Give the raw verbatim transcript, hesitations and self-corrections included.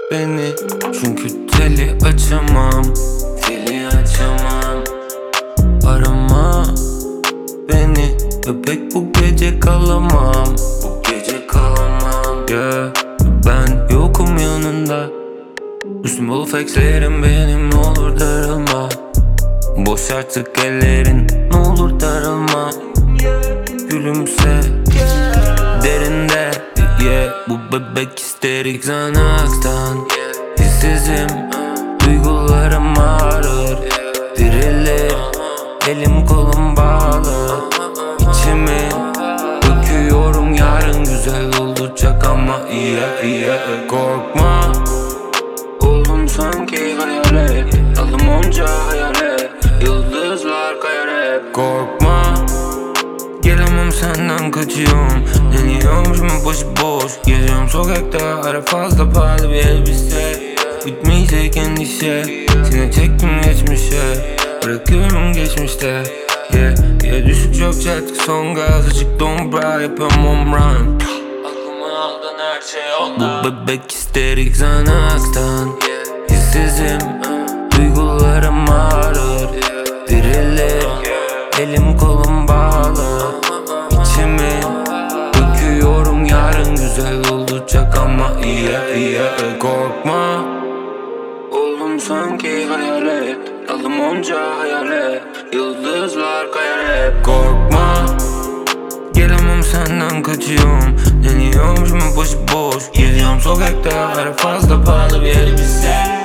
beni, çünkü teli açamam. Teli açamam. Arama beni, bebek, bu gece kalamam. Bu gece kalamam. Yeah, ben yokum yanında. Üstüm bol flexlerim benim, ne olur darılma. Boş artık ellerin, ne olur darılma. Gülümse derinde, yeah. Bu bebek isterik Xanax'tan. Hissizim, duygularım ağrır, dirilir, elim kolum bağlı. İçimi döküyorum, yarın güzel olacak ama iyi iyi. Korkma, oldum sanki hayalet. Alım onca hayalet, yıldızlar kayar hep. Korkma, gelemem senden, kaçıyorum. Deniyorum şimdi başıboş, geziyorum sokakta, ara fazla pahalı bir elbise. Bitmeyecek endişe, seni çektim geçmişe, bırakıyorum geçmişte. Yeah, yeah, düşük çok çattık, son gaz açık, don't bra, yapıyorum home run. Aklımı aldın, her şey yolda. Bu bebek isterik Xanax'tan. Hissizim, duygularım ağrır, dirilir, elim kolum bağlı. İçimi döküyorum, yarın güzel olacak ama iyi iyi. Korkma, oldum sanki hayalet. Alım onca hayalet, yıldızlar kayar hep. Korkma, gelemem senden, kaçıyorum. Deniyorum şimdi başıboş, geziyorum sokakta, ara fazla pahalı bir elbise.